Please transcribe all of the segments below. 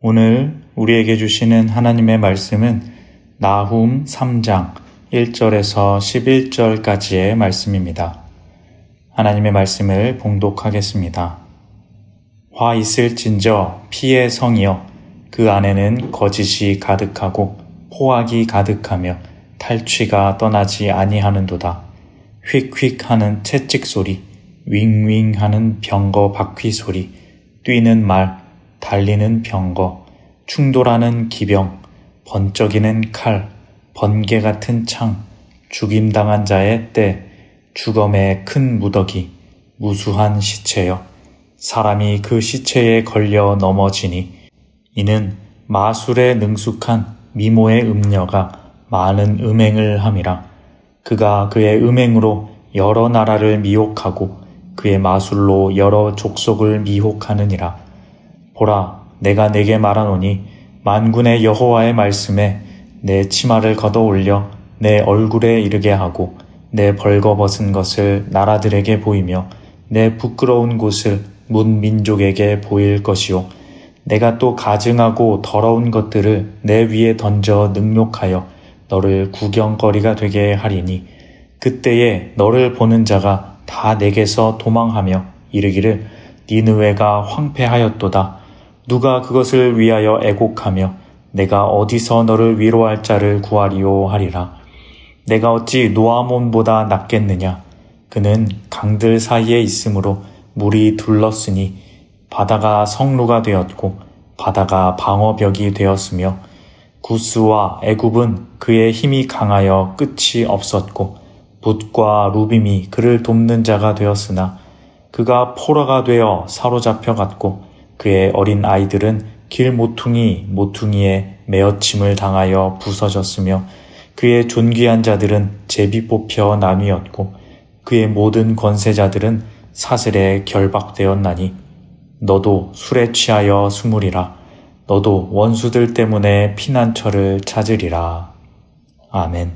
오늘 우리에게 주시는 하나님의 말씀은 나훔 3장 1절에서 11절까지의 말씀입니다. 하나님의 말씀을 봉독하겠습니다. 화 있을진저 피의 성이여 그 안에는 거짓이 가득하고 포악이 가득하며 탈취가 떠나지 아니하는도다. 휙휙 하는 채찍 소리, 윙윙 하는 병거 바퀴 소리, 뛰는 말, 달리는 병거, 충돌하는 기병, 번쩍이는 칼, 번개 같은 창, 죽임당한 자의 때, 주검의 큰 무더기, 무수한 시체여. 사람이 그 시체에 걸려 넘어지니 이는 마술에 능숙한 미모의 음녀가 많은 음행을 함이라. 그가 그의 음행으로 여러 나라를 미혹하고 그의 마술로 여러 족속을 미혹하느니라. 보라, 내가 내게 말하노니 만군의 여호와의 말씀에 내 치마를 걷어 올려 내 얼굴에 이르게 하고 내 벌거벗은 것을 나라들에게 보이며 내 부끄러운 곳을 문 민족에게 보일 것이요. 내가 또 가증하고 더러운 것들을 내 위에 던져 능욕하여 너를 구경거리가 되게 하리니 그때에 너를 보는 자가 다 내게서 도망하며 이르기를 니느웨가 황폐하였도다. 누가 그것을 위하여 애곡하며 내가 어디서 너를 위로할 자를 구하리요 하리라. 내가 어찌 노아몬보다 낫겠느냐. 그는 강들 사이에 있으므로 물이 둘렀으니 바다가 성루가 되었고 바다가 방어벽이 되었으며 구스와 애굽은 그의 힘이 강하여 끝이 없었고 붓과 루빔이 그를 돕는 자가 되었으나 그가 포로가 되어 사로잡혀 갔고 그의 어린 아이들은 길 모퉁이에 메어침을 당하여 부서졌으며 그의 존귀한 자들은 제비 뽑혀 나뉘었고 그의 모든 권세자들은 사슬에 결박되었나니 너도 술에 취하여 숨으리라. 너도 원수들 때문에 피난처를 찾으리라. 아멘.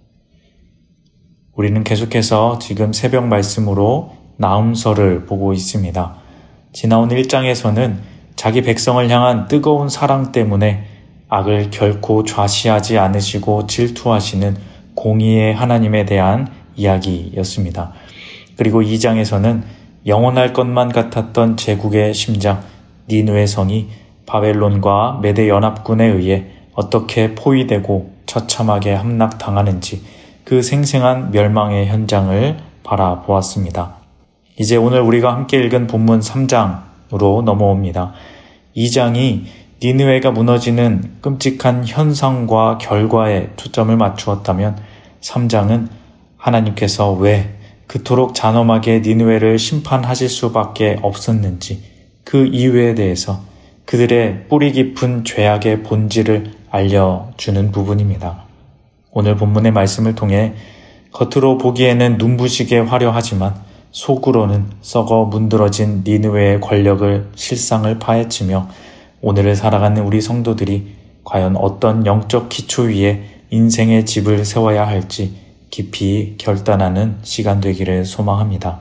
우리는 계속해서 지금 새벽 말씀으로 나훔서를 보고 있습니다. 지나온 1장에서는 자기 백성을 향한 뜨거운 사랑 때문에 악을 결코 좌시하지 않으시고 질투하시는 공의의 하나님에 대한 이야기였습니다. 그리고 2장에서는 영원할 것만 같았던 제국의 심장 니느웨 성이 바벨론과 메대 연합군에 의해 어떻게 포위되고 처참하게 함락당하는지 그 생생한 멸망의 현장을 바라보았습니다. 이제 오늘 우리가 함께 읽은 본문 3장으로 넘어옵니다. 2장이 니느웨가 무너지는 끔찍한 현상과 결과에 초점을 맞추었다면 3장은 하나님께서 왜 그토록 잔엄하게 니느웨를 심판하실 수밖에 없었는지 그 이유에 대해서 그들의 뿌리 깊은 죄악의 본질을 알려주는 부분입니다. 오늘 본문의 말씀을 통해 겉으로 보기에는 눈부시게 화려하지만 속으로는 썩어 문드러진 니느웨의 권력을 실상을 파헤치며 오늘을 살아가는 우리 성도들이 과연 어떤 영적 기초 위에 인생의 집을 세워야 할지 깊이 결단하는 시간 되기를 소망합니다.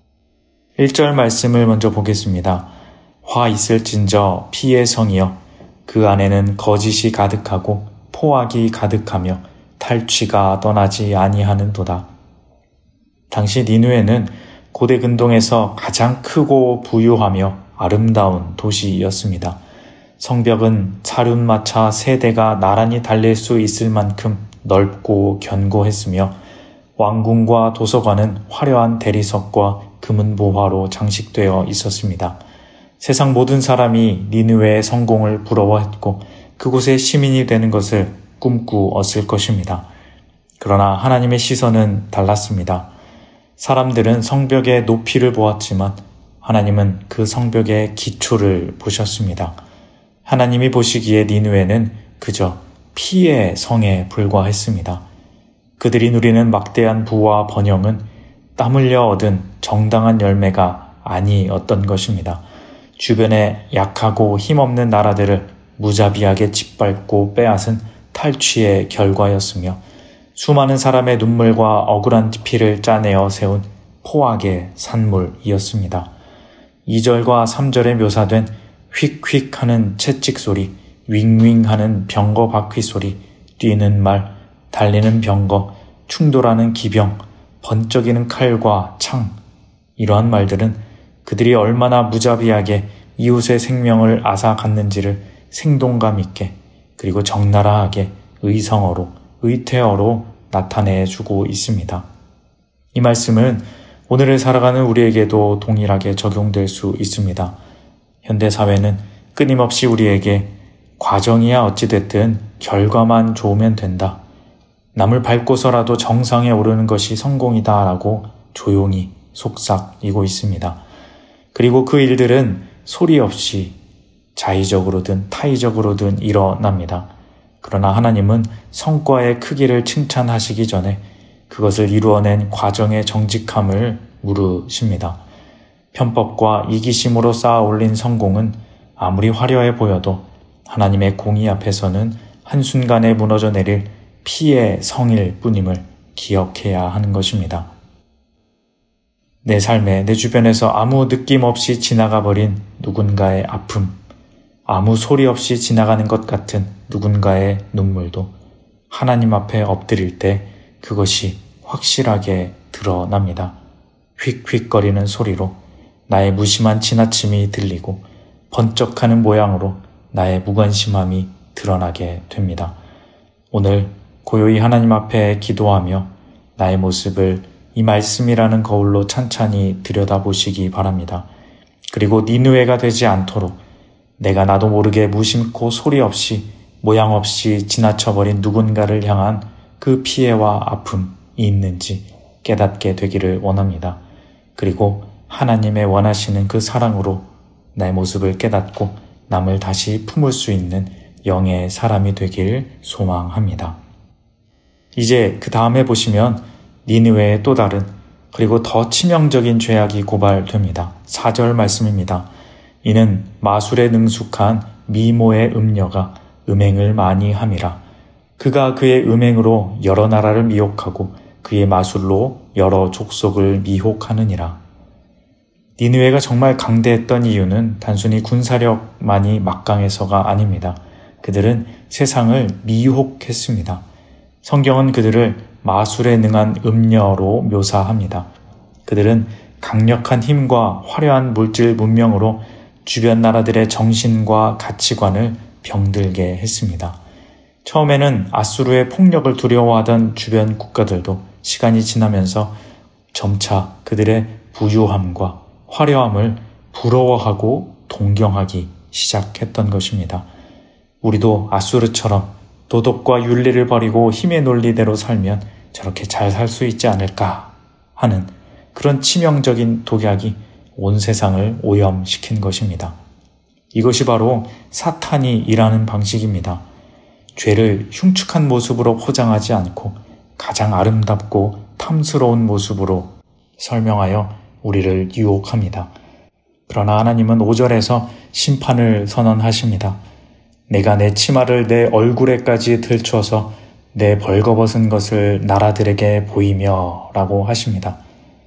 1절 말씀을 먼저 보겠습니다. 화 있을진저 피의 성이여 그 안에는 거짓이 가득하고 포악이 가득하며 탈취가 떠나지 아니하는도다. 당시 니느웨는 고대 근동에서 가장 크고 부유하며 아름다운 도시였습니다. 성벽은 사륜마차 3대가 나란히 달릴 수 있을 만큼 넓고 견고했으며 왕궁과 도서관은 화려한 대리석과 금은보화로 장식되어 있었습니다. 세상 모든 사람이 니느웨의 성공을 부러워했고 그곳의 시민이 되는 것을 꿈꾸었을 것입니다. 그러나 하나님의 시선은 달랐습니다. 사람들은 성벽의 높이를 보았지만 하나님은 그 성벽의 기초를 보셨습니다. 하나님이 보시기에 니느웨는 그저 피의 성에 불과했습니다. 그들이 누리는 막대한 부와 번영은 땀 흘려 얻은 정당한 열매가 아니었던 것입니다. 주변에 약하고 힘없는 나라들을 무자비하게 짓밟고 빼앗은 탈취의 결과였으며 수많은 사람의 눈물과 억울한 피를 짜내어 세운 포악의 산물이었습니다. 2절과 3절에 묘사된 휙휙 하는 채찍 소리, 윙윙 하는 병거 바퀴 소리, 뛰는 말, 달리는 병거, 충돌하는 기병, 번쩍이는 칼과 창. 이러한 말들은 그들이 얼마나 무자비하게 이웃의 생명을 앗아갔는지를 생동감 있게 그리고 적나라하게 의성어로, 의태어로 나타내주고 있습니다. 이 말씀은 오늘을 살아가는 우리에게도 동일하게 적용될 수 있습니다. 현대사회는 끊임없이 우리에게 과정이야 어찌됐든 결과만 좋으면 된다. 남을 밟고서라도 정상에 오르는 것이 성공이다 라고 조용히 속삭이고 있습니다. 그리고 그 일들은 소리 없이 자의적으로든 타의적으로든 일어납니다. 그러나 하나님은 성과의 크기를 칭찬하시기 전에 그것을 이루어낸 과정의 정직함을 물으십니다. 편법과 이기심으로 쌓아 올린 성공은 아무리 화려해 보여도 하나님의 공의 앞에서는 한순간에 무너져 내릴 피의 성일 뿐임을 기억해야 하는 것입니다. 내 삶에 내 주변에서 아무 느낌 없이 지나가 버린 누군가의 아픔, 아무 소리 없이 지나가는 것 같은 누군가의 눈물도 하나님 앞에 엎드릴 때 그것이 확실하게 드러납니다. 휙휙거리는 소리로 나의 무심한 지나침이 들리고 번쩍하는 모양으로 나의 무관심함이 드러나게 됩니다. 오늘 고요히 하나님 앞에 기도하며 나의 모습을 이 말씀이라는 거울로 찬찬히 들여다보시기 바랍니다. 그리고 니느웨가 되지 않도록 내가 나도 모르게 무심코 소리 없이 모양 없이 지나쳐버린 누군가를 향한 그 피해와 아픔이 있는지 깨닫게 되기를 원합니다. 그리고 하나님의 원하시는 그 사랑으로 나의 모습을 깨닫고 남을 다시 품을 수 있는 영의 사람이 되길 소망합니다. 이제 그 다음에 보시면 니느웨의 또 다른 그리고 더 치명적인 죄악이 고발됩니다. 4절 말씀입니다. 이는 마술에 능숙한 미모의 음녀가 음행을 많이 함이라. 그가 그의 음행으로 여러 나라를 미혹하고 그의 마술로 여러 족속을 미혹하느니라. 니느웨가 정말 강대했던 이유는 단순히 군사력만이 막강해서가 아닙니다. 그들은 세상을 미혹했습니다. 성경은 그들을 마술에 능한 음녀로 묘사합니다. 그들은 강력한 힘과 화려한 물질 문명으로 주변 나라들의 정신과 가치관을 병들게 했습니다. 처음에는 아수르의 폭력을 두려워하던 주변 국가들도 시간이 지나면서 점차 그들의 부유함과 화려함을 부러워하고 동경하기 시작했던 것입니다. 우리도 아수르처럼 도덕과 윤리를 버리고 힘의 논리대로 살면 저렇게 잘 살 수 있지 않을까 하는 그런 치명적인 독약이 온 세상을 오염시킨 것입니다. 이것이 바로 사탄이 일하는 방식입니다. 죄를 흉측한 모습으로 포장하지 않고 가장 아름답고 탐스러운 모습으로 설명하여 우리를 유혹합니다. 그러나 하나님은 5절에서 심판을 선언하십니다. 내가 내 치마를 내 얼굴에까지 들춰서 내 벌거벗은 것을 나라들에게 보이며 라고 하십니다.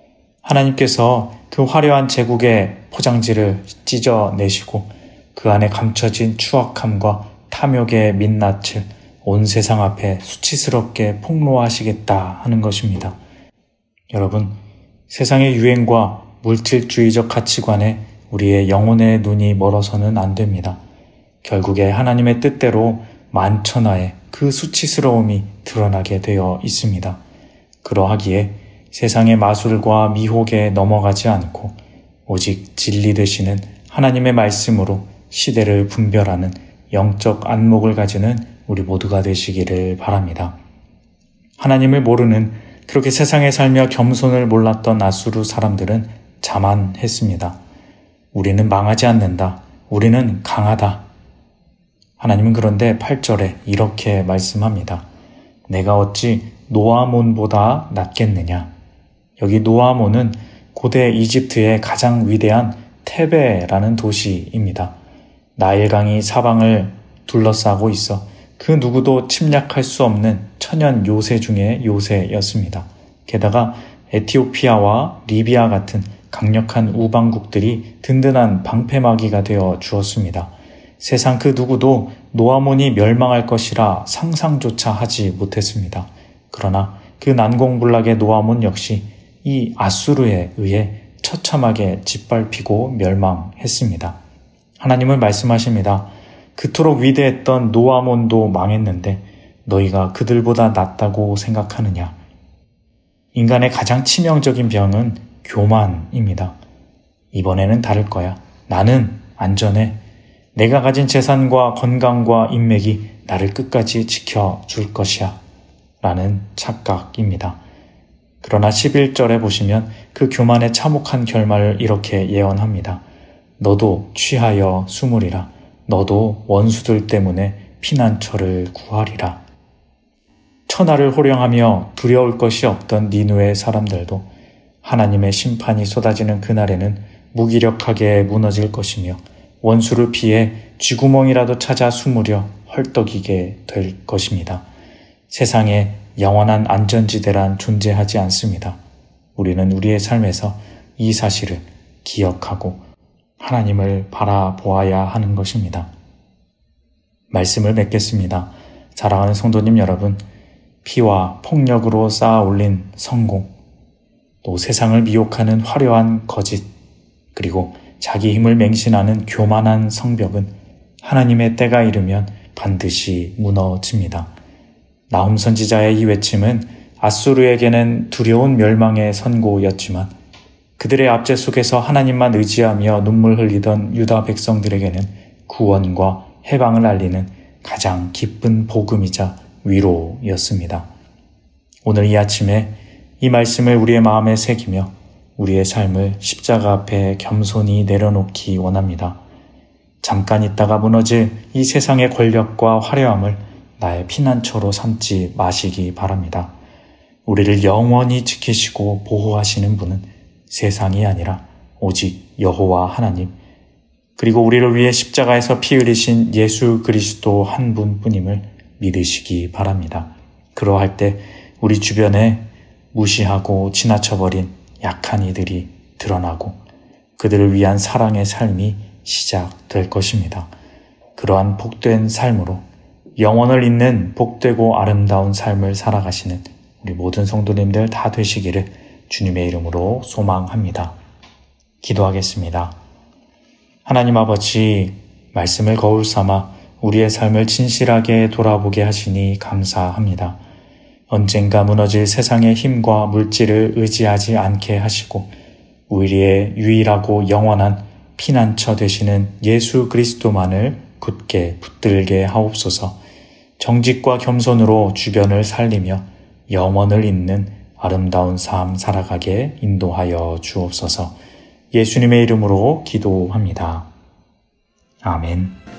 하나님께서 그 화려한 제국의 포장지를 찢어내시고 그 안에 감춰진 추악함과 탐욕의 민낯을 온 세상 앞에 수치스럽게 폭로하시겠다 하는 것입니다. 여러분, 세상의 유행과 물질주의적 가치관에 우리의 영혼의 눈이 멀어서는 안 됩니다. 결국에 하나님의 뜻대로 만천하에 그 수치스러움이 드러나게 되어 있습니다. 그러하기에 세상의 마술과 미혹에 넘어가지 않고 오직 진리 되시는 하나님의 말씀으로 시대를 분별하는 영적 안목을 가지는 우리 모두가 되시기를 바랍니다. 하나님을 모르는 그렇게 세상에 살며 겸손을 몰랐던 아수르 사람들은 자만했습니다. 우리는 망하지 않는다. 우리는 강하다. 하나님은 그런데 8절에 이렇게 말씀합니다. 내가 어찌 노아몬보다 낫겠느냐. 여기 노아몬은 고대 이집트의 가장 위대한 테베라는 도시입니다. 나일강이 사방을 둘러싸고 있어 그 누구도 침략할 수 없는 천연 요새 중의 요새였습니다. 게다가 에티오피아와 리비아 같은 강력한 우방국들이 든든한 방패막이가 되어 주었습니다. 세상 그 누구도 노아몬이 멸망할 것이라 상상조차 하지 못했습니다. 그러나 그 난공불락의 노아몬 역시 이 아수르에 의해 처참하게 짓밟히고 멸망했습니다. 하나님은 말씀하십니다. 그토록 위대했던 노아몬도 망했는데 너희가 그들보다 낫다고 생각하느냐? 인간의 가장 치명적인 병은 교만입니다. 이번에는 다를 거야. 나는 안전해. 내가 가진 재산과 건강과 인맥이 나를 끝까지 지켜줄 것이야. 라는 착각입니다. 그러나 11절에 보시면 그 교만의 참혹한 결말을 이렇게 예언합니다. 너도 취하여 숨으리라. 너도 원수들 때문에 피난처를 구하리라. 천하를 호령하며 두려울 것이 없던 니느웨 사람들도 하나님의 심판이 쏟아지는 그날에는 무기력하게 무너질 것이며 원수를 피해 쥐구멍이라도 찾아 숨으려 헐떡이게 될 것입니다. 세상에 영원한 안전지대란 존재하지 않습니다. 우리는 우리의 삶에서 이 사실을 기억하고 하나님을 바라보아야 하는 것입니다. 말씀을 맺겠습니다. 사랑하는 성도님 여러분, 피와 폭력으로 쌓아 올린 성공, 또 세상을 미혹하는 화려한 거짓, 그리고 자기 힘을 맹신하는 교만한 성벽은 하나님의 때가 이르면 반드시 무너집니다. 나훔 선지자의 이 외침은 아수르에게는 두려운 멸망의 선고였지만 그들의 압제 속에서 하나님만 의지하며 눈물 흘리던 유다 백성들에게는 구원과 해방을 알리는 가장 기쁜 복음이자 위로였습니다. 오늘 이 아침에 이 말씀을 우리의 마음에 새기며 우리의 삶을 십자가 앞에 겸손히 내려놓기 원합니다. 잠깐 있다가 무너질 이 세상의 권력과 화려함을 나의 피난처로 삼지 마시기 바랍니다. 우리를 영원히 지키시고 보호하시는 분은 세상이 아니라 오직 여호와 하나님, 그리고 우리를 위해 십자가에서 피 흘리신 예수 그리스도 한 분뿐임을 믿으시기 바랍니다. 그러할 때 우리 주변에 무시하고 지나쳐버린 약한 이들이 드러나고 그들을 위한 사랑의 삶이 시작될 것입니다. 그러한 복된 삶으로 영원을 잇는 복되고 아름다운 삶을 살아가시는 우리 모든 성도님들 다 되시기를 주님의 이름으로 소망합니다. 기도하겠습니다. 하나님 아버지, 말씀을 거울 삼아 우리의 삶을 진실하게 돌아보게 하시니 감사합니다. 언젠가 무너질 세상의 힘과 물질을 의지하지 않게 하시고 우리의 유일하고 영원한 피난처 되시는 예수 그리스도만을 굳게 붙들게 하옵소서. 정직과 겸손으로 주변을 살리며 영원을 잇는 아름다운 삶 살아가게 인도하여 주옵소서. 예수님의 이름으로 기도합니다. 아멘.